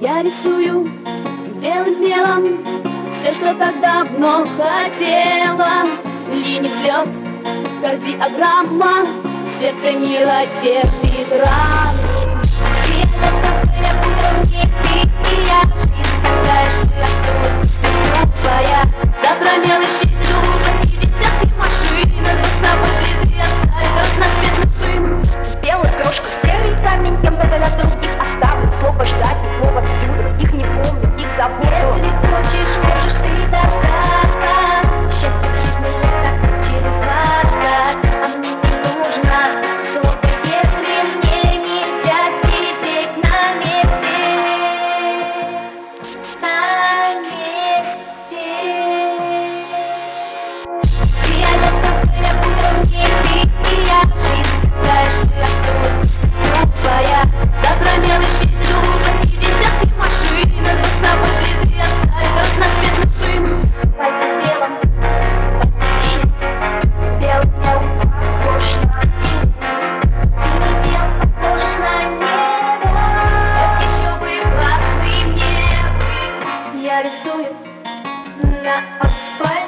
Я рисую белым мелом все, что так давно хотела. Линий взлет, кардиограмма, сердце мира терпит ран. Завтра мелочи лужа и десятки машин, за собой следы оставит разноцветных шин. Белая крошка, серый камень, кем-то для других оставлен. Слово ждать, слово всюду, их не помню, их забуду. Если хочешь, можешь ты дождаться. Счастье в жизни лето через 2 ждать. А мне не нужно слово, если мне нельзя сидеть на месте. На месте. Фиолетовое утро в небе, и я жизнь. Знаешь, ты оттуда твоя. Завтра мелочи лужа и десятки машин, за собой следы оставит разноцветных шин. Пальцы белым, синим, белый мел похож на Синий мел похож на небо, как еще бы красный мне. Я рисую на асфальте.